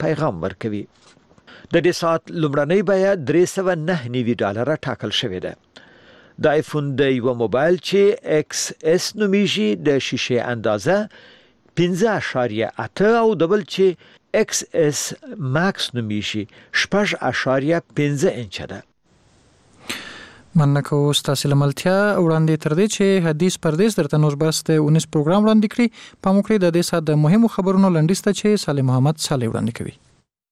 پیغام ورکوي. د دې ساعت لومړنۍ بیه $309 ټاکل شوې ده. د آیفون د یو موبایل چې ایکس اس نومیږي د شیشې اندازه 5.8 او دبل چې ایکس اس ماکس نومیږي 6.5 انچ ده. مننه کوم ستاسو لملتیا وړاندې تر دې چې حدیث پردیس درته نور بس د 19 پروګرام وړاندې کړی په موکړه د دې سات د مهمو خبرونو لنډیسته چې صالح محمد صالح وړاندې کوي.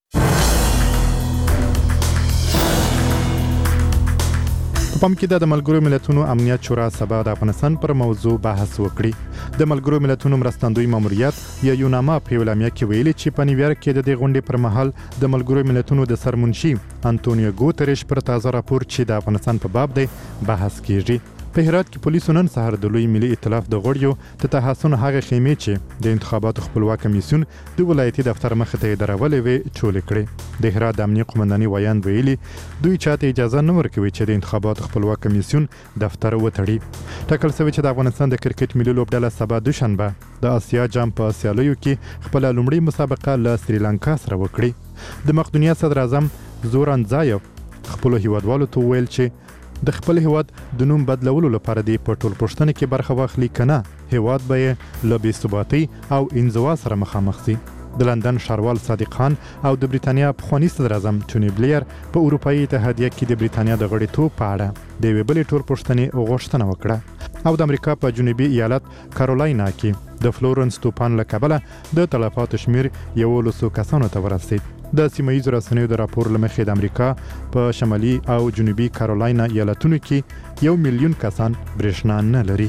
په پام کې د ملګرو ملتونو امنیت شورا سبا د افغانستان پر موضوع بحث وکړي. د ملګرو ملتونو مرستندوی ماموریت یا یوناما په اعلامیه کې ویلي چې په نیویارک کې د دې غونډې پر مهال د ملګرو ملتونو د سرمنشي انټونیو ګوتریش پر تازه راپور چې د افغانستان په باب دی بحث کیږي. په هرات کې پولیسو نن سهار د لوی ملي ائتلاف د غړیو د تحسن هغه خیمې چې د انتخاباتو خپلواک کمیسیون د ولایتي دفتر مخې ته درولې وي چولې کړې. د هرات د امنیه قومنداني ویان ویلي دوی چاته اجازه نه ورکوي چې د انتخاباتو خپلواک کمیسیون دفتر وتړي. ټاکل شوی چې د افغانستان د کرکټ ملي لوبډله سبا دوشنبه د آسیا جام په سیالیو کې خپل لومړی مسابقه له سریلانکا سره وکړي. د مقدونیا صدر اعظم زوران زایف خپل هیوادوالو ته ویل چې د خپل هیواد د نوم بدلولو لپاره دی په ټول پښتنه کې برخه واخلي کنه هیواد به له بې ثباتۍ او انزوا سره مخامخ شي. د لندن ښاروال صادق خان او د بریتانیا پخوانی صدر اعظم ټونی بلیر په اروپایي اتحادیه کې د بریتانیا د غړیتوب په اړه د یوې بلې ټول پښتنې غوښتنه وکړه. او د امریکا په جنوبي ایالت کارولاینا کې د فلورنس طوفان له کبله د تلفاتو شمیر 11 کسانو ته ورسید. د سیمه‌ییزو رسنیو د راپور له مخې د امریکا په شمالي او جنوبي کارولاینا ایالتونو کې 1 میلیون کسان برېښنا نه لري.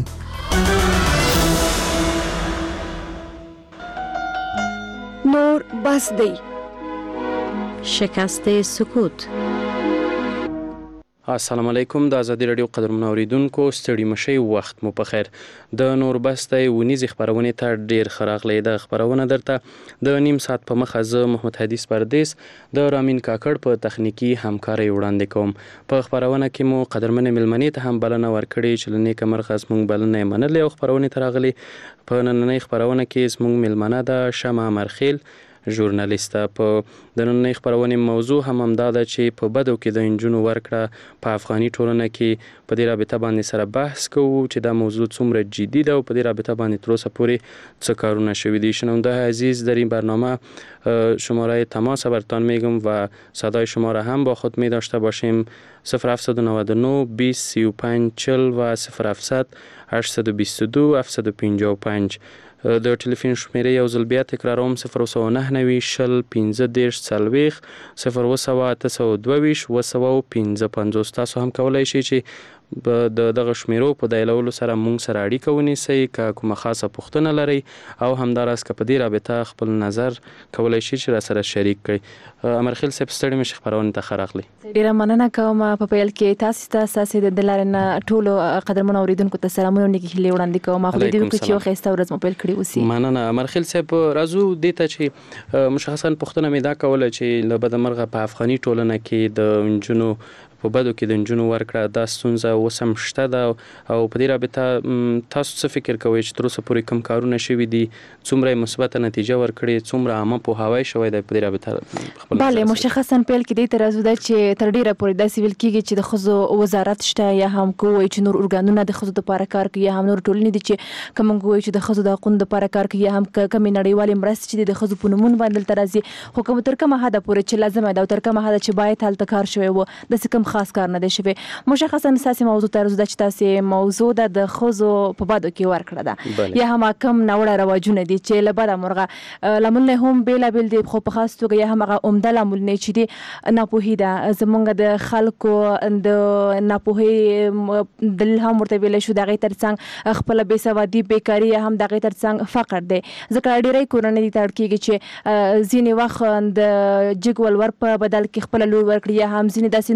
نور بس دی. شکست سکوت. السلام علیکم. د ازادي رادیو قدرمن اوریدونکو ستړي مشي وخت مو په خیر. د نور بسته ونیز خبرونه ته ډیر خراغلی د خبرونه درته د نیم ساعت په مخه زه محمد حدیث پردیس د رامین کاکړ په تخنیکی همکاري وړاندې کوم. په خبرونه کې مو قدرمن ملمنې ته هم بلنه ورکړې چې لنې کمرخص مونږ بلنه منلې او خبرونه تراغلي. په نننۍ خبرونه کې زموږ ملمنه د شمع مرخیل ژورنالیسته. په د نننۍ خبرونې موضوع هم همدا ده چې په بدو کې د انجونو ورکړه په افغاني ټولنه کې په دې رابطه باندې سره بحث کوو چې دا موضوع څومره جدي ده او په دې رابطه باندې تر اوسه پورې څه کارونه شوي دي. شنونده عزیز در این برنامه شماره تماس برتان میگم و صدای شما را هم با خود می داشته باشیم 0799 20 35 40 و 0700 822 755. د ټلیفون شمیره یو ځل بیا تکراروم 099 شل 15 40 02822 255. تاسو هم کولای شئ چې د دغه شمیرو په دایلولو سره مونږ سره اړیکه ونیسئ که کومه خاصه پوښتنه لرئ او همداراز که په دې رابطه خپل نظر کولای شئ چې را سره شریک کړئ. امرخیل صاحب ستړي مشي خبرونه ته خراغلی. ډیره مننه کوم. په پیل کې تاسو د دلارنه ټولو قدرمن اوریدونکو ته سلامونه نیکی هیله وړاندې کوم. خو دې دوی چې خسته ورځ مو پیل کړی اوسې. مننه امرخیل صاحب. راځو دې ته چې مشخصا پوښتنه مې دا کوله چې له بدمرغه په افغاني ټولنه کې د انجونو په بدو کې د انجونو ورکړه دا ستونزه اوس هم شته ده او په دې رابطه تاسو څه فکر کوئ چې تر اوسه پورې کوم کارونه شوي دي، څومره مثبته نتیجه ورکړې، څومره عامه پوهاوی شوی دی په دې رابطه؟ بله مشخصا پیل کې دې ته راځو ده چې تر ډیره پورې داسې ویل کېږي چې د ښځو وزارت شته یا هم که وایي چې نور ارګانونه د ښځو دپاره کار کوي یا هم نور ټولنې دي چې که موږ وایو چې د ښځو د حقونو دپاره کار کوي یا هم کمې نړیوالې مرستې چې د ښځو په نومونو باندې دلته راځي، خو که تر کومه حده پورې چې لازمه ده او تر کومه حده چې باید هلته کار شوی و داسې کوم خاص کار نه دی شوی. مشخصا ستاسې موضوع ته راځو ده چې تاسې موضوع ده د ښځو په بدو کې ورکړه ده یا هم کم ناوړه رواجونه دي چې له بده مرغه لاملونه هم بېلابېل دي، خو په خاص توګه یا هم هغه عمده لاملونه چې دي ناپوهي ده. زموږ د خلکو د ناپوهۍ دلیل هم ورته ویلی شو، د هغې تر څنګ خپله بېسوادي بېکاري یا هم د هغې تر څنګ فقر دی. ځکه ډېری کورنۍ دې ته اړ کېږي چې ځینې وخت د جګ ولور په بدل کې خپله لور ورکړي یا هم ځینې داسې نور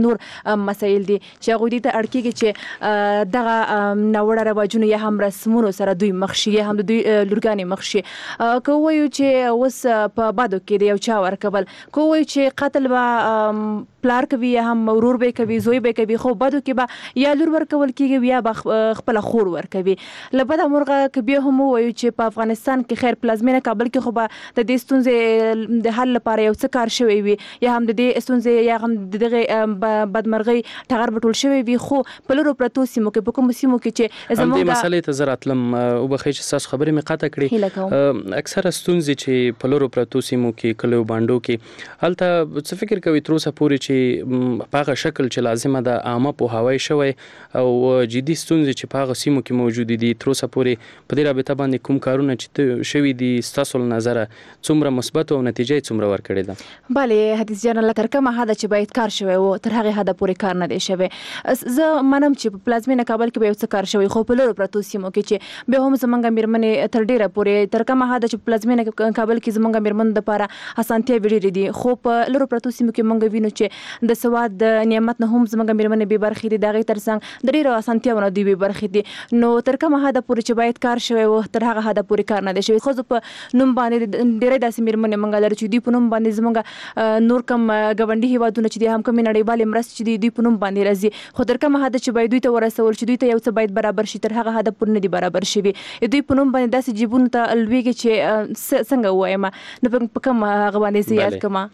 مسایل دي چې هغه دې ته اړ کېږي چې دغه ناوړه رواجونه یا هم رسمونو سره دوی مخ شي یا هم دوی لورګانې مخ شي. که وایو چې اوس په بادو کې د یو چا ورکول، که وایو چې قتل به پلار کوي یا هم ورور به کوي، زوی به کوي، خو بادو کې به یا لور ورکول کېږي یا به خپل خور ورکوي. له بده مرغه که بیا هم وایو چې په افغانستان کې خیر پلازمینه کابل کې خو به د دې ستونزې د حل لپاره یو څه کار شوی وي یا هم د دې ستونزې یا هم دغه بدمرغۍ ټغر به ټول شوی وي، خو په لرو پرتو سیمو کې په کومو سیمو کې چې زموږ د مسلې ته زه راتلم وبخښئ چې ستاسو خبرې مې قطع کړې. اکثره ستونزې چې په لرو پرتو سیمو کې کلیو بانډو کې هلته څه فکر کوي تر اوسه پورې چې په هغه شکل چې لازمه ده عامه پوهاوی شوی او جدي ستونزې چې په هغه سیمو کې موجودې دي تر اوسه پورې په دې رابطه باندې کوم کارونه چې شوي دي ستاسو له نظره څومره مثبت او نتیجه یې څومره ورکړې ده؟ بله حدیث جان، تر کومه حده چې باید کار شوی و تر هغه حده پورې کار نه دی شوی. زه منم چې په پلازمینه کابل کې به یو څه کار شوی، خو په لرو پرتو سیمو کې چې بیا هم زمونږ میرمنې تر ډیره پورې تر کومه حده چې پلازمینه کابل کې زمونږ میرمنو لپاره اسانتیا ډېرې دي، خو په لرو پرتو سیمو کې مونږ وینو چې د سواد د نعمت نه هم زمونږ میرمنې بې برخې دي، د هغې ترڅنګ د ډېرو اسانتیاوو نه دوی بې برخې دي. نو تر کومه حده پورې چې باید کار شوی و تر هغه حده پورې کار نه دی شوی. ښځو په نوم باندې ډېرې داسې میرمنې مونږ لرو چې دوی په نوم باندې زمونږ نور کم ګاونډي هېوادونه چې دي هم کومې نړیوالې مرستې چې دي دوی په نوم باندې راځي، خو تر کومه حده چې باید دوی ته ورسول چې دوی ته یو څه باید برابر شي تر هغه حده پورې نه دي برابر شوي. دوی په نوم باندې داسې جیبونو ته لویږي چې څنګه ووایم، نو په کوم هغه باندې زه یاد کما.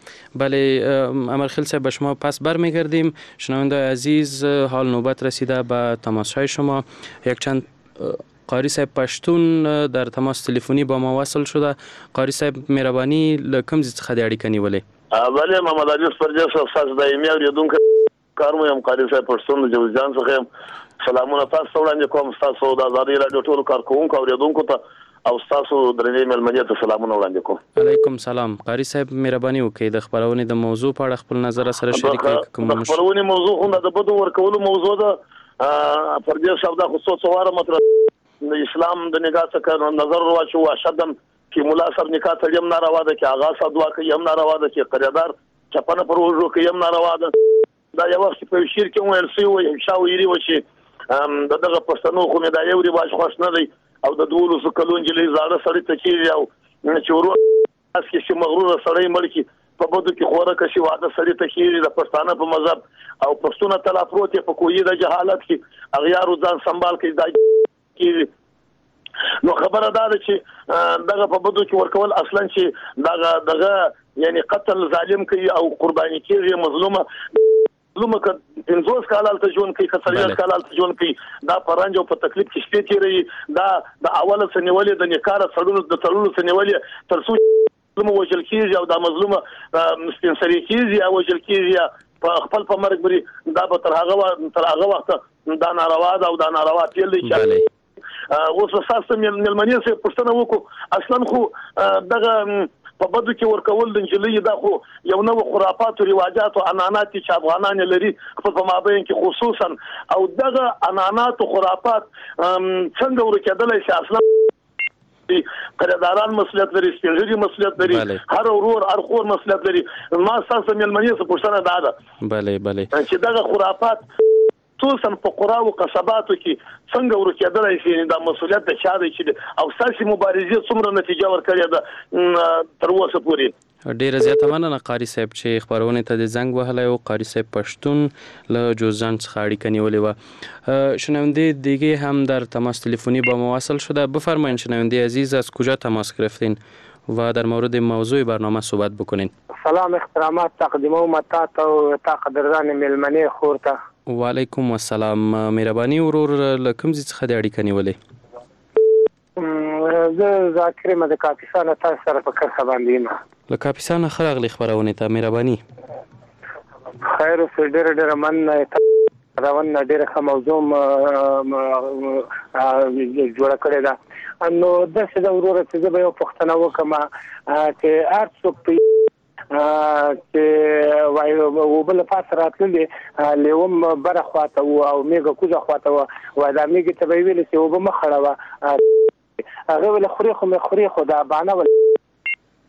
بله امرخیل صاحب، شما پس برمیگردیم. شنونده‌های عزیز، حال نوبت رسیده به تماس‌های شما. یک چند قاری صاحب پشتون در تماس تلفنی با ما وصل شده. قاری صاحب مهربانی لکم څخه د اړیکې نیولې؟ بله محمد عزیز پرجس استاد دایمي اوریدونکو کارمو یم قاری صاحب پشتون د جوزجان څخه سلامونه تاسو وړاندې کوم. تاسو د آزادۍ رادیو ټول کارکونکو اوریدونکو ته او تاسو درنې ملمنې ته سلامونه وړاندې کوم. علیکم سلام. قاری صاحب مهرباني وکړئ د خبرونې د موضوع په اړه خپل نظر سره شریک کړئ. د خبرونې موضوع هم د بدو ورکولو موضوع ده. پرجس صاحب دا خصوص واره مطلب د اسلام د نگاه څخه نظر واچو اشدن کې مولا صاحب نکاح تړي هم ناروا ده، کې آغا صاحب دعا کوي هم ناروا ده، کې قرارداد چپنه پر وژو کوي هم ناروا ده. دا یو وخت په شیر کې ویل سوی وي شاویری و چې دغه پښتنو خو مې دا یو رواج خوښ نه دی او د 12 کلون جلې زاړه سړی ته کېږي او چې ورو اس کې چې مغرور سړی مړ کی په بدو کې خوره کشي واده سړی ته کېږي د پښتانه په مذهب او پښتون تل افروت په کوی د جهالت کې اغیار ځان سنبال کې دا کېږي. نو خبره دا ده چې دغه په بدو کې ورکول اصلا چې دغه یعنی قتل ظالم کوي او قرباني کېږي مظلومه که 50 کال ته ژوند کوي، 40 کال ته ژوند کوي، دا پرنج او په تکلیف کې شپې تیري. دا د اوله سنولې د نکاح سړونو د تړلو سنولې تر څو مظلوم وجل کېږي او دا مظلومه مستنصري کېږي او وجل کېږي په خپل په مرګ بری. دا به تر هغه وخت دا ناروا ده او دا ناروا تل دي چې اوس اساسا ملمنې سه پښتنه وکړو. اصلا خو دغه په بدو کې ورکول د انجلۍ دا خو یو نو خرافات او رواجات او عنعنات چې افغانان لري په مابین کې خصوصا او دغه عنعنات او خرافات څنګه ورکېدل شي اصلا قراردادان مسؤلیت لري، سپینږیري مسؤلیت لري، هر ورور هر خور مسؤلیت لري. ما اساسا ملمنې سه پښتنه دا ده بله چې دغه خرافات خصوصا په قرا او قصباتو کې څنګه ورکېدلای شي دا مسؤلیت د چا دی چې او ساسي مبارزې څومره نتیجه ورکړي ده تر اوسه پورې. ډیره زیاته مننه قاری صاحب چې خبرونه ته د زنګ وهلی او قاری صاحب پشتون له جوزجان څخه اړیکه نیولې وه. شنونده دیگه هم در تماس تلفنی با ما وصل شده. بفرمایید شنونده عزیز از کجا تماس گرفتین و در مورد موضوع برنامه صحبت بکنین. سلام احترامات تقدیموم تا تا قدردان ملمنې خورته. وعلیکم السلام. مهرباني ورور لکم څخه د اړیکه نیولې؟ زه ذاکر مده کاپیسانه تاسو سره په کار باندې یم. له کاپیسانه خراغلی خبرونه ته مهرباني. خیر اوس ډېر من راون ډېر ښه موضوع جوړه کړې ده. نو داسې د ورور چې زه به یو پوښتنه وکړم چې هر څوک چې وای وبله پات راتللې لیوم بره خواته او میګه کوزه خواته و دا میګه ته ویل چې وب مخړه و هغه ول خوري خو دا باندې ول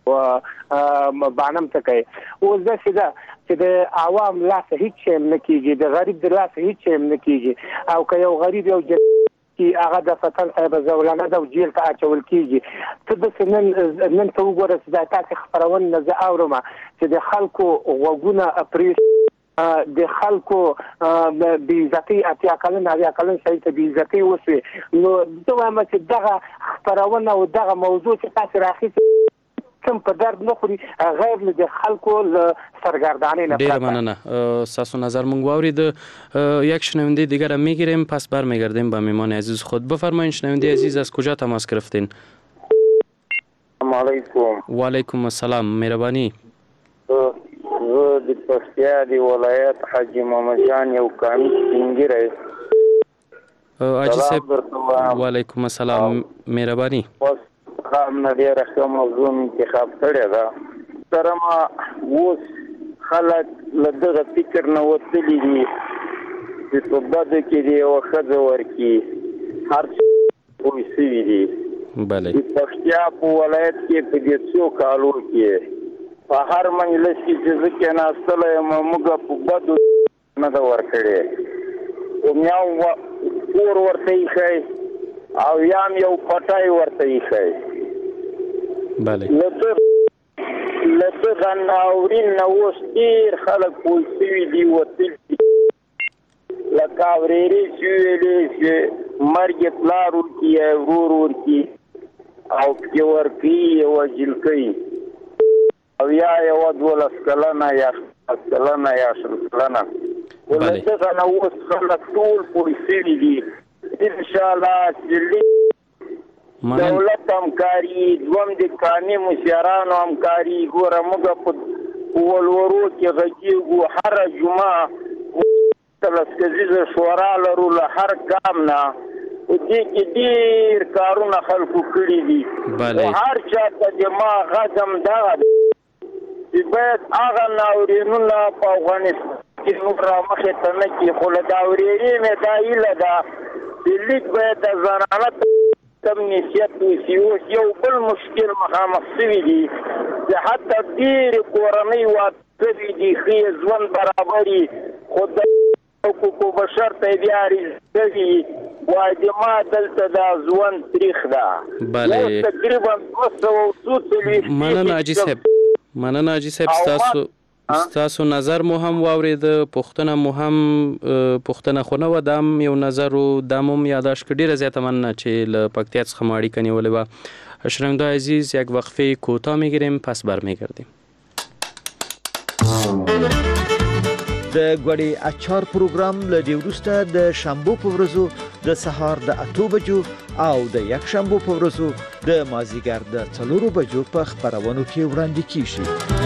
بانم تکي او زه چې د عوام لاس هیڅ نه کیږي د غریب د لاس هیڅ نه کیږي او که یو غریب یو کی هغه د فتن صاحب زولانه د جیل ته اچول کیږي ته د نن ته وګوره چې د تاسو خبرونه نه زه اورم چې د خلکو غوګونه اپریش د خلکو بیزتی اتیا کلن شي ته بیزتی وسی نو دوه مې چې دغه خبرونه او دغه موضوع چې تاسو راخی کوم په درد نه خوري غیر له خلکو سرگردانی نه ډیر مننه ساسو نظر مونږ واورید یک شنونده دیگر هم میگیریم پس برمیگردیم به مهمان عزیز خود. بفرمایید شنونده عزیز از کجا تماس گرفتین؟ السلام علیکم. و علیکم السلام. مهربانی. زه د پکتیا د ولایت حاجی محمد جان یو کامی سپینګری. حاجی صاحب و علیکم السلام. مهربانی. هم نه ډیره ښه موضوع انتخاب کړې ده. سره ما اوس خلک له دغه فکر نه وتلي دي چې په بدو کې د یوه ښځه ورکړي هر څه پوه شوي دي. بله. د پکتیا په ولایت کې په دې څو کالو کې په هر مجلس کې چې زه کېناستلی یم موږ په بدو نه ده ورکړې. یو کور ورته ایښی او یام یو پټای ورته ایښی. بله. له دغه ناورین نه اوس ډېر خلک پوه شوي دي وتلي لکه اورېرې چې ویلې چې مرګ یې پلار ورکړي یا ورور ورکړي او پکې ورکوي یوه جلکۍ او یا یوه 12 کلنه یا 15 کلنه یا 20 کلنه. له دغه نه اوس خلک ټول پوه شوي دي. انشاءالله چې دولت همکاري دوم د قانوني مشرانو همکاري ګوره موږ په ولورو کې غږیږو هره جمعه لس کسیزه شورا لرو له هر ګام نه په دې کې ډېر کارونه خلکو کړي دي. هر چا ته د ما غږ هم دغه چې باید هغه ناورینونه په افغانستان کې نور رامخې ته نه کړي خو له داورېرې مې دا هیله ده چې لیک باید د زنانه کم نسیت وشي. اوس یو بل مشکل مخامخ شوي دي چې حتی ډېرې کورنۍ واده شوي دي ښې ژوند برابري خو د حقوقو بشر ته بیا رسوي وایي د ما دلته دا ژوند تریخ ده. اوس تقریبا 240 مننه حاجي صاحب. مننه حاجي صاحب ستاسو نظر مو هم واورید پوښتنه مو هم پوښتنه خو نه و دا هم یو نظر و دا مو هم یاداشت کړ. ډېره زیاته مننه چې له پکتیا څخه مو اړیکه نیولې وه. شنونده عزیز یک وقفه کوتاه میگیریم پس برمیگردیم. د غوړي اچار پروګرام له دې وروسته د شنبه په ورځو د سهار د 8 بجو او د یک شنبه په ورځو د مازیګر د 4 بجو په خبرونو کې وړاندې کیږي.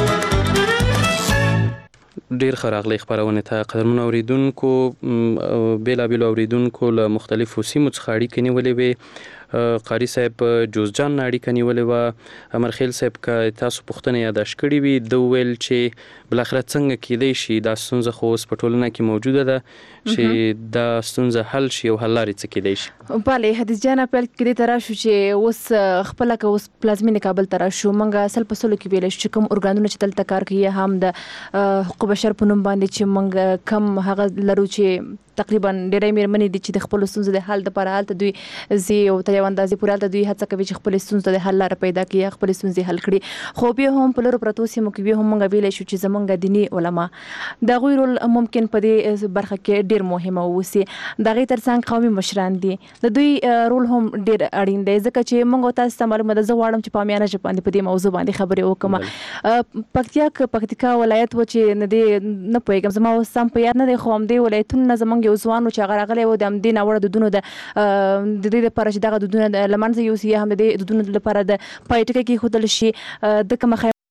ډیر خراغلی خبرونه ته قدرمن اوریدونکو بیلابیل اوریدونکو له مختلفو سیمو څخه اړیکې نیولې وې. قاری صاحب جوزجان اړیکه نیولې وه. امرخیل صاحب که تاسو پوښتنه یاداشت کړې وي د ویل چې بالاخره څنګه کېدای شي دا ستونزه خو اوس په ټولنه کې موجوده ده چې دا ستونزه حل شي او حل لارې څه کېدای شي. بله حدیث جان پیل کې دې ترا شو چې اوس خپل که اوس پلازمینه کابل ترا شو منګه اصل په سلو کې ویل چې کوم ارګانونه چې دلته کار کوي هم د حقوق بشر په نوم باندې چې منګه کم هغه لرو چې تقریبا ډېرې مېرمنې دي چې د خپل ستونزو د حل لپاره هلته دوی زی او ته یو اندازې پورې هلته دوی هڅه کوي چې خپل ستونزو د حل لاره پیدا کړي خپل ستونزې حل کړي. خو بیا هم په لرو پرتو سیمو کې بیا هم موږ ویلی شو چې زموږ دیني علما د هغوی رول ممکن په دې برخه کې ډېر مهمه واوسي. د هغې تر څنګ قومي مشران دي د دوی رول هم ډېر اړین دی ځکه چې موږ تاسو ته معلومه ده. زه غواړم چې په عامیانه ژبه باندې په دې موضوع باندې خبرې وکړم. پکتیکا ولایت و چې نه پوهېږم زما اوس سم په یاد نه دی خو همدې ولایتونو نه زموږ یو ځوان و چې هغه راغلی و د همدې ناوړه دودونو د دې لپاره چې دغه دودونه له منځه یوسي هم د دې دودونو لپاره د پای ټکی کېښودل شي د کومه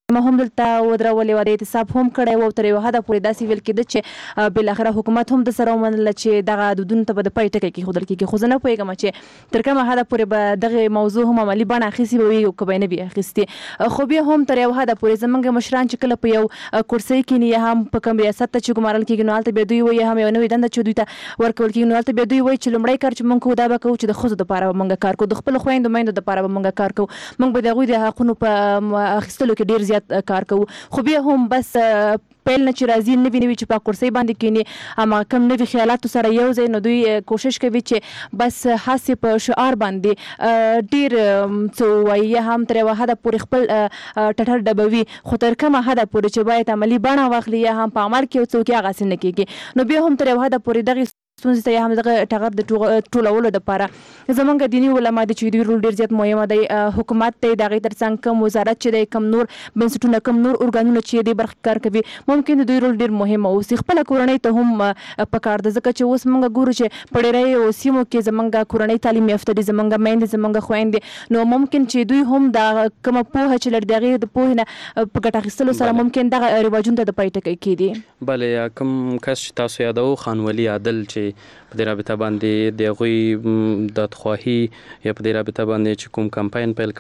ما هم دلته ودرولې و د اعتصاب هم کړی و تر یو حده پورې داسې ویل کېده چې بالاخره حکومت هم د سره ومنله چې دغه دودونو ته به د پای ټکی کېښودل کېږي. خو زه نه پوهېږم چې تر کومه حده پورې به دغه موضوع هم عملي بڼه اخیستې به وي او که به یې نه وي اخیستې. خو بیا هم تر یو حده پورې زموږ مشران چې کله په یو کرسۍ کښېني یا هم په کوم ریاست ته چې ګمارل کېږي نو هلته بیا دوی وایي هم یو نوې دنده چې دوی ته ورکول کېږي نو هلته بیا دوی وایي چې لومړی کار چې موږ کوو دا به کوو چې د ښځو دپاره به موږ کار کوو، د خپلو خویندو میندو دپاره به موږ کار کوو، موږ به د هغوی د حقونو په اخیستلو کې ډېر زیات کار کوو. خو بیا هم بس پیل نه چې راځي نوي چې په کرسۍ باندې کېني هماغه کم نوي خیالاتو سره یو ځای نو دوی کوشش کوي چې بس هسې په شعار باندې ډېر څه ووایي یا هم تر یوه حده پورې خپل ټټر ډبوي، خو تر کومه حده پورې چې باید عملي بڼه واخلي یا هم په عمل کې یو څه وکړي هغسې نه کېږي. نو بیا هم تر یوه حده پورې دغې ستونزې ته یا هم دغه ټغر د ټولولو دپاره زموږ دیني علما دي چې دوی رول ډېر زیات مهمه دی. حکومت دی د هغې تر څنګ کوم وزارت چې دی کوم نور بنسټونه کوم نور ارګانونه چې دې برخې کار کوي ممکن د دوی رول ډېر مهمه اوسي. خپله کورنۍ ته هم پکار ده ځکه چې اوس موږ ګورو چې په ډېری سیمو کې زموږ کورنۍ تعلیم یافته دي، زموږ میندې زموږ خویندې، نو ممکن چې دوی هم دا کومه پوهه چې لري د هغې د پوهې نه په ګټه اخیستلو سره ممکن دغه رواجونو ته د پای ټکی کېږي. بله کوم کس چې تاسو یادوو خان ولی عادل چې په دې رابطه باندې د هغوی دادخواهي یا په دې رابطه باندې چې کوم کمپاین پیل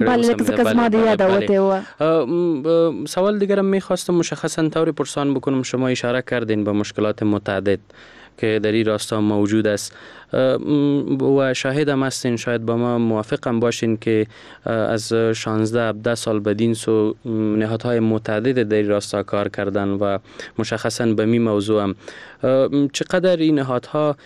کړی سوال دیگرم میخواستم مشخصا طور پرسان بکنم شما اشاره کردین به مشکلات متعدد که در این راستا موجود است و شاهد هم هستین، شاید با ما موافق هم باشین که از 16-17 سال بدین سو نهادهای متعدد در این راستا کار کردن و مشخصا به می موضوع هم چقدر این نهادها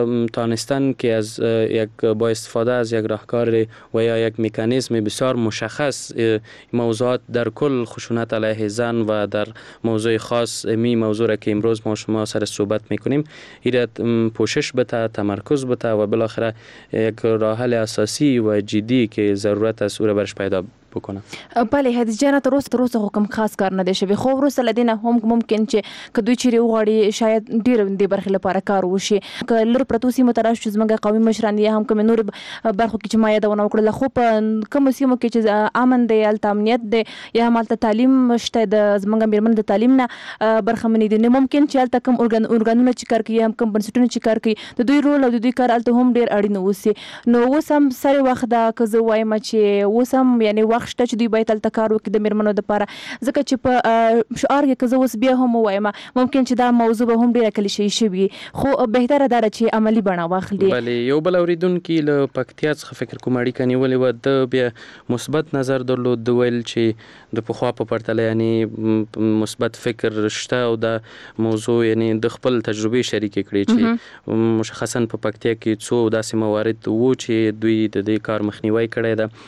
تانستن که از یک با استفاده از یک راهکار و یا یک مکانیزم بسیار مشخص موضوعات در کل خشونت علیه زن و در موضوع خاص می موضوع را که امروز ما شما سر صحبت میکنیم ایراد پوشش بده، تمرکز بده و بالاخره یک راه حل اساسی و جدی که ضرورت است او را برش پیدا بکنه. بله حدیث جان تر اوسه کوم خاص کار نه دی شوی، خو وروسته لدینه هم ممکن چې کدوې چیرې وغواړي شاید ډیر د برخې لپاره کار وشي. که لر پرتو سیمو ته راشو زموږ قومي مشران یا هم کوم نور برخو کې چې ما یادونه وکړله، خو په کوم سیمو کې چې امن دی هلته امنیت دی یا هم هلته تعلیم شته د زموږ میرمنو د تعلیم نه برخمنې دي، نو ممکن چې هلته کوم ارګانونه چې کار کوي هم کوم بنسټونه چې کار کوي د دوی رول او د دوی کار هلته هم ډیر اړین اوسي. نو اوس هم سره وخت دا که زه وایم چې اوس هم یعنی وخت شته چې دوی باید هلته کار وکړي د میرمنو دپاره، ځکه چې په شعار کې که زه اوس بیا هم ووایم ممکن چې دا موضوع به هم ډېره کلیشه‌ایي شوي، خو بهتره دا ده چې عملي بڼه واخلي. بله یو بل اورېدونکي له پکتیا څخه فکر کوم اړیکه نیولې وه، د بیا مثبت نظر درلود، د ویل چې د پخوا په پرتله یعنې مثبت فکر شته او دا موضوع یعنې د خپل تجربې شریکې کړې چې مشخصا په پکتیا کې څو داسې موارد وو چې دوی د دې کار مخنیوی کړی ده،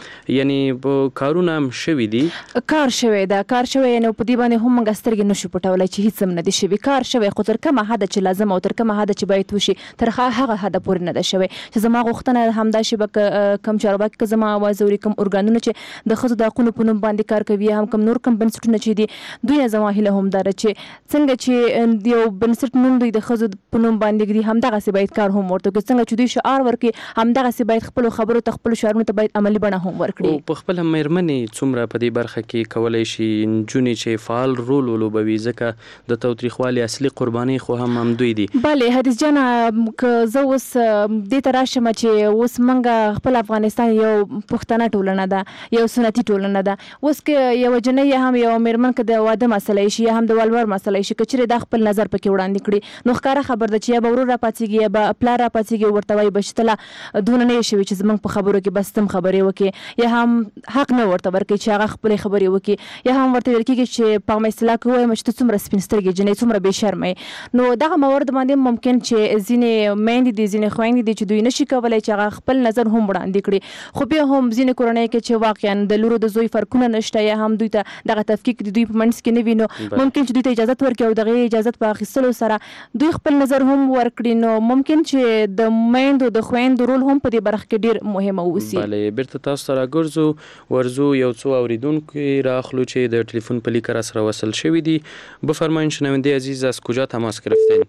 یعنې کارونه هم شوي دي، کار شوی ده، کار شوی یعنې په دې باندې هم موږ سترګې نشو پټولی چې هېڅ هم نه دي شوي، کار شوی خو تر کومه حده چې لازم او تر کومه حده چې باید وشي تر هغه حده پورې نه ده شوی. چې زما غوښتنه همدا شي به کوم چارواکي که زما اواز اوري، کوم ارګانونه چې د ښځو د حقونو په نوم باندې کار کوي هم کوم نور کوم بنسټونه چې دي دوی زما هیله هم دا ده چې څنګه چې یو بنسټ نوم دوی د ښځو په نوم باندې ږدي همدغسې باید کار هم ورته وکړي، څنګه چې دوی شعار ورکړي همدغسې باید خپلو خبرو ته خپلو شعارونو ته باید عملي بڼه هم ورکړي. په خپله میرمنې څومره په دې برخه کې کولی شي نجونې چې فعال رول ولوبوي، ځکه د تاوتریخوالي اصلي قرباني خو هم دوی دي. بله حدیث جان که زه اوس دې ته راشم چې اوس موږ خپل افغانستان یو پښتنه ټولنه ده، یو سنتي ټولنه ده، اوس که یو جنۍ یا هم یو میرمن که د واده مسله شي یا هم د ولور مسله شي که چیرې دا خپل نظر پکې وړاندې کړي نو ښکاره خبر ده چې یا به ورور راپاڅېږي یا به پلار راپاڅېږي ورته وایي بشتله دونه نه یې شوي چې زموږ په خبرو کې بس تم خبرې وکړي یا هم حق نه ورته ورکړي چې هغه خپلې خبرې وکړي یا هم ورته ویل کېږي چې په عامه اصطلاح کې ووایم چې ته څومره سپین سترګې جنۍ څومره بې شرمه یې. نو دغه موارد باندې ممکن چې ځینې میندې دي ځینې خویندې دي چې دوی نشي کولی چې هغه خپل نظر هم وړاندې کړي، خو بیا هم ځینې کورنۍ کې چې واقعا د لورو د زوی فرقونه نشته یا هم دوی ته دغه تفکیک د دوی په منځ کې نه وي نو ممکن چې دوی ته اجازت ورکړي او دغه اجازت په اخیستلو سره دوی خپل نظر هم ورکړي، نو ممکن چې د میندو د خویندو رول هم په دې برخه کې ډېر مهمه اوسي. بله بیرته تاسو ته راګرځو ورځو یو څو اوریدونکي راخلو چې د تلیفون په لیک را سره وصل شوي دي. بفرمایید شنونده عزیز از کجا تماس گرفتین؟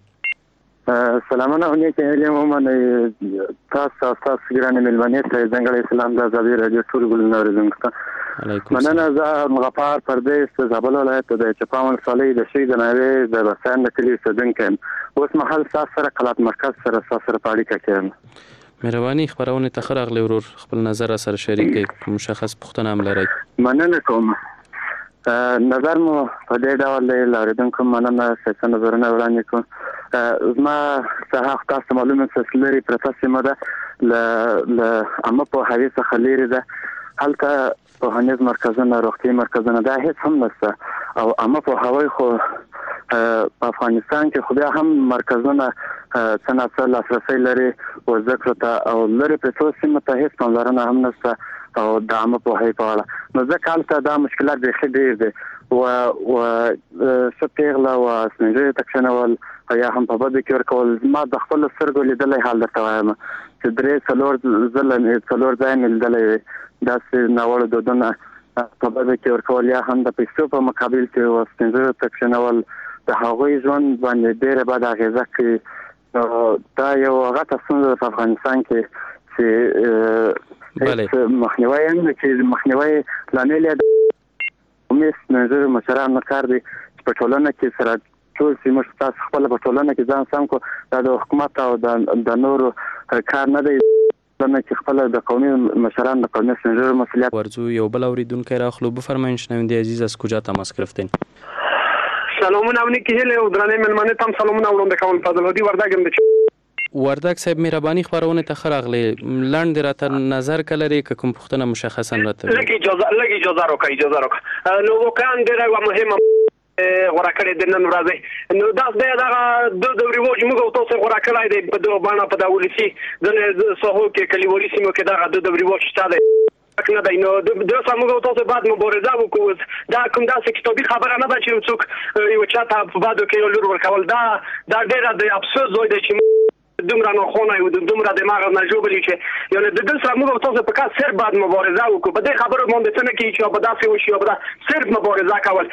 سلامونه اونیک علیم من تاسو گران ملمنیت ځنګړی سلام د ازادي رادیو ټول ګلنار زنګسته مننه. زه مغفار پردیس زابل ولایت د چپاون ولسوالۍ د شهید ناوې د بسان د کلي اوسیدونکی یم. اوس مهال ستاسو سره قلات مرکز سره په اړیکه کې یم. مهرباني خبرونه ته ښه راغلی ورور، خپل نظر سره شریک کړئ، مشخص پوښتنه هم لرئ. مننه کوم. نظر مو په دې ډول دی، لاریدونکو مننه چې نظرونه وړاندې کوم. زما څه تاسو معلومه څه لري پرته سیمه ده ل عامه پوهاوي څخه لري ده. هلته پوهنیز مرکزونه، روغتي مرکزونه دا هیڅ هم نشته او عامه پوهاوی خو په افغانستان کې خو بیا هم مرکزونه څه نه لاسرسی لري او ذکر ته او لري په څو سیمه ته هیڅ پاملرنه هم نشته او د عامه پوهاوی په اړه. نو ځکه هلته دا مشکلات بیخي ډېر دي او څه پیغله او سپینږیري تکشنول یا هم په بده کې ورکول. ما د خپل سترګو لیدلی حال درته وایم چې 3-4 ځله مې لیدلی وي داسې ناوړه دودونه په بده کې ورکول یا هم د پیسو په مقابل کې سپینږیري تکشنول د هغوی ژوند باندې ډېره بده اغېزه کوي. دا یو غټه ستونزه په افغانستان کې چې مخنیوي هم چې مخنیوي لامل یې د نظر مشران کار دی چې په ټولنه کې سره ټول سیمه تاسو خپل په ټولنه کې ځان سم کو دا د حکومت او د نورو کار نه دی چې خپل د قومي مشران د قومي سنجر مسئولیت ورزو. یو بل اوریدونکو راخلو بفرمایید شنونده عزیز از کجا تماس گرفتین؟ سلامونه ونیکی هله او درنه ملمنه تام سلامونه وړاندې کوم. فضل هدي وردګم د وردګ صاحب مهرباني خبرونه ته ښه راغلی، لاندې راته نظر کلري که کوم پوښتنه مشخصا راته لږ اجازه راکړئ. نو واقعا ډېره مهمه غوړه کړې د نن ورځې. نو دا د ریواج موږ تاسو غوړه کړای دی په دوه باندې په دولتي د سوهو کې کلیوالي سیمو کې دا د ریواج شته دی نه دی. نو د سمو تاسو بعد مبارزه وکړو. دا کوم داسې کتابي خبره نه ده چې څوک یو چاته په بعد کې لور ورکول. دا ډېره د افسوس ځای دی چې دومره نه خونه او دومره د مغز نه جوړی چې یعنی د دل سره موږ تاسو په کار سر بعد مبارزه وکړو. په دې خبرو باندې څه نه کیږي چې په داسې وشي او په صرف مبارزه کول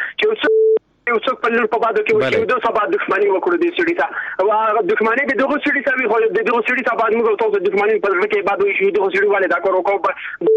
چې یو څوک په لور په بعد کې وشي د سبا دښمنی وکړو د سړي ته او دښمنی به دغه سړي ته وي خو د دغه سړي ته بعد موږ تاسو دښمنی په لور کې بعد وشي دغه سړي والے دا کار وکړو.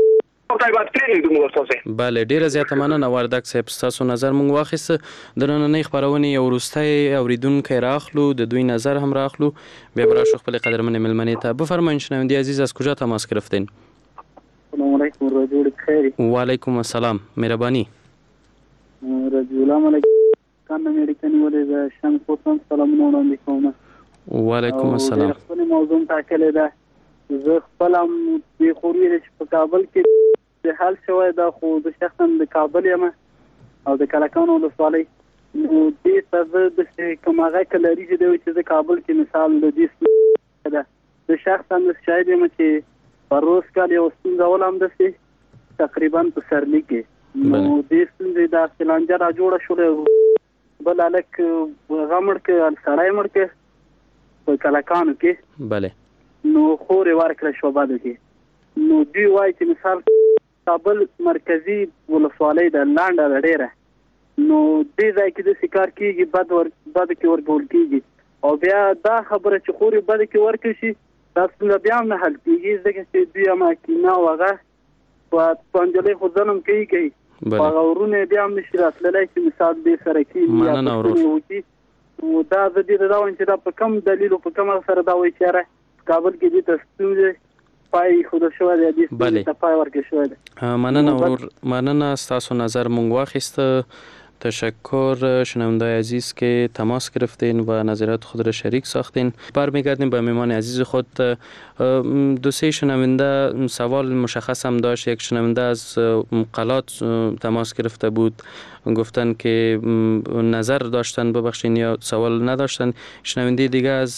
بله ډیره زیاته مننه وردګ صاحب، ستاسو نظر مونږ واخیسته. د نننۍ خبرونې یو وروستی اوریدونکی راخلو، د دوی نظر هم راخلو، بیا به راشو خپلې قدرمنې مېلمنې ته. بفرمایید شنونده عزیز از کجا تماس گرفتین؟ سلام علیکم رادیو بخیر. و علیکم السلام، مهربانی. رادیو الله علیکم کان امریکانی ولې د شام پورتم سلامونه وړاندې کوم. و علیکم السلام. خپل موضوع ټاکلې ده. زه خپل هم د خوري په کابل کې د حال شوی دا خو د شخصا د کابل یم او د کلکان ولسوالۍ. نو دې څه د کوم هغه کلري چې د کابل کې مثال د دې ده د شخصا د شاید یم چې په روز کال یو ستونزه ولهم د تقریبا په سرلی کې نو دې ستونزې د سلانجه را جوړه شوله بل الک غمړ کې سړی مړ کې په کلکانو کې. بله. نو خورې ورکړه شو بعد کې. نو دوی وایي چې مثال کابل مرکزی ولسوالۍ د لاندې ډیره نو دې ځای کې د شکار کیږي بد کې ورګول کیږي او بیا دا خبره چې خوري بد کې ورکړي شي دا څنګه بیا نه حل کیږي ځکه چې دوی اماکینا وغه په پنځلې خو ځنم کوي هغه ورونه بیا هم نشي راتللی چې مثال دې سره کیږي مننه ورور. او دا د دې دا وایي چې دا په کوم دلیل او په کوم سره دا وایي چې کابل کې دې تاسو پای خود شو د دې ته پای ورکړ شو. مننه ورور، مننه ستاسو نظر مونږ واخیسته. تشکر شنونده عزیز که تماس گرفتین و نظرات خود را شریک ساختین. برمیگردیم به مهمان عزیز خود. دو سه شنونده سوال مشخص هم داشت. یک شنونده از قلات تماس گرفته بود، گفتن که نظر داشتن ببخشین یا سوال نداشتن. شنونده دیگه از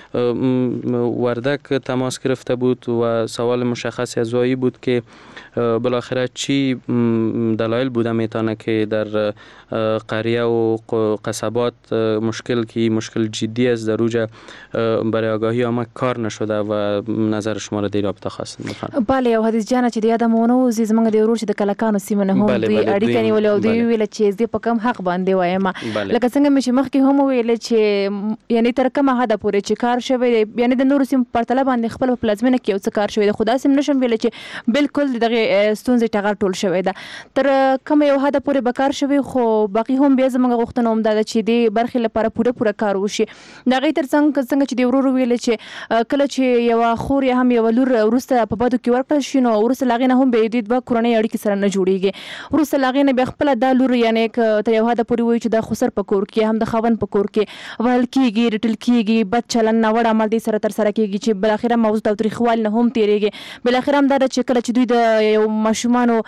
وردک تماس گرفته بود و سوال مشخصی از وی بود که بالاخره چی دلایل بوده میتونه که در قریه و قصبات مشکل جدی است در اوجه برای آگاهی عامه کار نشده و نظر شما را در رابطه خواستم بفرمایید. بله او حدیث جان چې د یادمونه وزي زمونږ د ورور چې د کلکانو سیمه نه هم دوی اړیکه نیولې او دوی ویل چې زه په کم حق باندې وایم. لکه څنګه مې چې مخکې هم ویل چې یعنی تر کومه حد پورې چې کار شوی یعنی د نورو سیم پرتله باندې خپل پلازمینه کې یو څه کار شوی د خدا سیم نشم ویل چې بالکل دغه ستونزې ټغر ټول شوی ده. تر کوم یو حد پورې به کار شوی خو باقي هم بیا زموږ غوښتنه هم ده چې د برخې لپاره پوره کار وشي. دغه تر څنګه چې د ورور ویل چې کله چې یو خور یا هم یو لور ورسته په بدو کې ورکړل شي نو ورسته لاغینه هم به د دوه کورنۍ اړیکې سره نه جوړیږي. ورسته لاغینه به خپل د لور یعنی تر یو حد پورې وایي چې د خسر په کور کې هم د خاون په کور کې وهل کیږي رټل کیږي بد چلن نوړ عمل دي سره تر سره کیږي چې بل اخره موضوع او تاریخوال نه هم تیریږي. بل اخره هم دا چې کله چې دوی د یو ماشومانو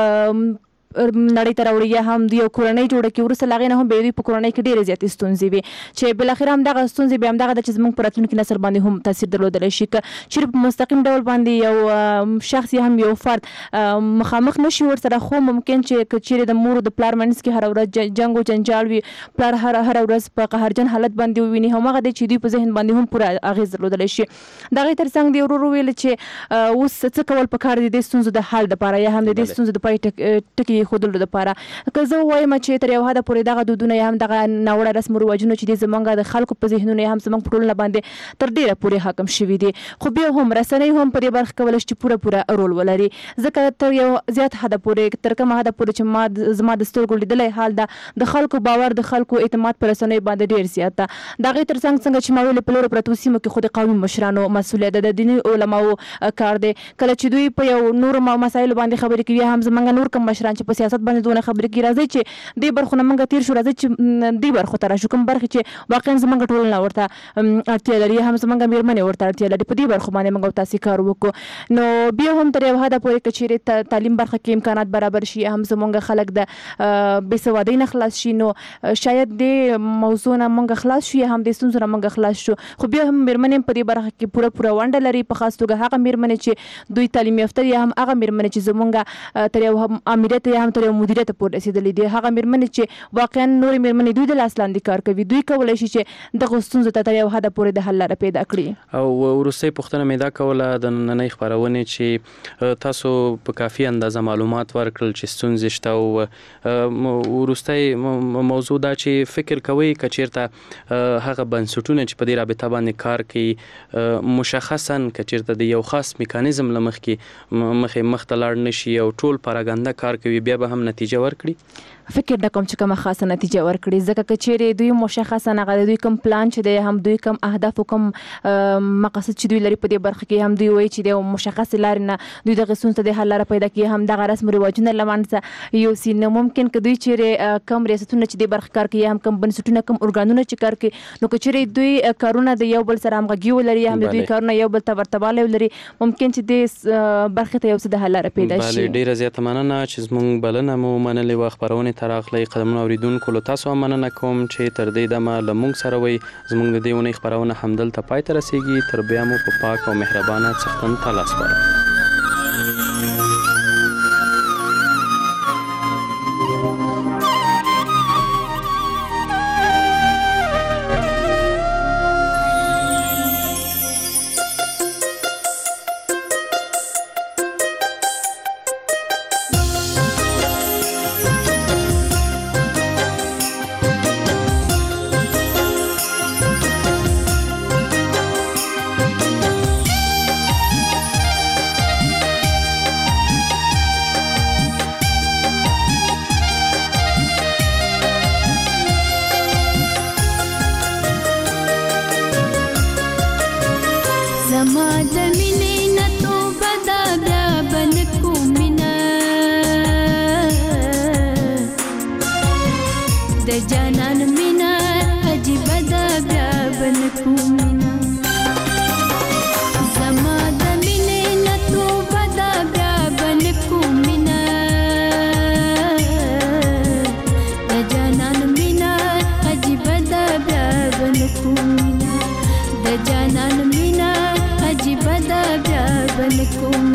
نړۍ ته راوړي یا هم د یو کورنۍ جوړه کې ورسته لاغینه هم به دوی په کورنۍ کې ډېرې زیاتې ستونزې وي چې بل اخره هم دغه ستونزې به هم دغه چې زموږ په راتلونکي نسل باندې هم تاثیر درلودلی شي. که چیرې په مستقیم ډول باندې یو شخص یا هم یو فرد مخامخ نشي ورسره خو ممکن چې چیرې د مور د پلار منځ کې هر ورځ جنګ او جنجال وي پلار هر ورځ په قهرجن حالت باندې وویني هماغه دی چې دوی په ذهن باندې هم پوره اغېز درلودلی شي. دغه تر څنګ د ورور ویل چې اوس څه کول پکار دي د ستونزو د حل لپاره یا هم د دې ستونزو د پای ټکي خودلو لپاره. که زه وایم چې تر یو حد پورې دغه دودونه یا هم دغه ناوړه رسم او رواجونه چې زمونږ د خلکو په ذهنونو یا هم زمونږ په ټولنه باندې تر ډیره پورې حاکم شوي دي خو بیا هم رسنۍ هم په دې برخه کې کولی شي چې پوره رول ولري ځکه تر یو زیات حد پورې تر کومه حد پورې چې زما د سترګو لیدلی حال ده د خلکو باور د خلکو اعتماد په رسنیو باندې ډیر زیات ده. دغه تر څنګ چې ما ویل په لورو پرتو سیمو کې خو د قومي مشرانو مسؤلیت ده د دیني علماو کار دی کله چې دوی په یو نورو مسایلو باندې خبرې کوي هم زمونږ نور کوم مشران چې په سیاست باندې دونه خبرې کوي راځي چې دې برخو نه موږ تیر شو راځي چې دې برخو ته راشو کوم برخې چې واقعا زمونږ ټولنه ورته اړتیا لري هم زمونږ میرمنې ورته اړتیا لري په دې برخو باندې موږ تاسې کار وکړو. نو بیا هم تر یو حده پورې که چیرې تعلیم برخه کې امکانات برابر شي هم زمونږ خلک د بېسوادۍ نه خلاص شي نو شاید دې موضوع نه موږ خلاص شو یا هم د ستونزو نه موږ خلاص شو. خو بیا هم میرمنې په دې برخه کې پوره ونډه لري په خاص توګه هغه میرمنې چې دوی تعلیم یافته یا هم هغه میرمنې چې زمونږ تر یو امریت یا هم تر یو مدیریت پورې رسېدلې دي هغه میرمنې چې واقعا نورې میرمنې دوی د لاس لاندې کار کوي دوی کولی شي چې دغه ستونزو ته تر یو حده پورې د حل لاره پیدا کړي. او وروستۍ پوښتنه مې دا کوله د نننۍ خپرونې چې تاسو په کافي اندازه معلومات ورکړل چې ستونزې شته او وروستۍ موضوع دا چې فکر کوئ که چېرته هغه بنسټونه چې په دې رابطه باندې کار کوي مشخصا که چېرته د یو خاص میکانیزم له مخې مخته لاړ نشي او ټول پاراګاندا کار کوي بیا به هم نتیجه ورکړي. فکر نه کوم چې کومه خاصه نتیجه ورکړي ځکه که چیرې دوی مشخصا هغه دوی کوم پلان چې دی هم دوی کوم اهداف او کوم مقاصد چې دوی لري په دې برخه کې هم دوی وایي چې د مشخص لارې نه دوی دغه ستونزو ته د حل لاره پیدا کړي هم دغه رسم رواجونه له منځه یوسي. نو ممکن که دوی چیرې کم ریاستونه چې د برخه کار کوي هم کم بنسټونه کم ارګانونه چې کار کوي نو که چیرې دوی کارونه د یو بل سره همغږي ولري هم دوی کارونه یو بل ته ورتهوالی ولري ممکن چې دې برخې ته یو څه د حل لاره پیدا شي. ډېره زیاته مننه چې زموږ بلنه مو منلې وه خپرونې ته راغلی قدمونه اوریدونکو له تاسو هم مننه کوم چې تر دې دمه له موږ سره وئ. زموږ د دې اونۍ خپرونه همدلته پای ته رسیږي. تر بیا مو په پاک او مهربانه څښتن ته لاس وړم. د جانان مینا عجیب ده بیا بل کوم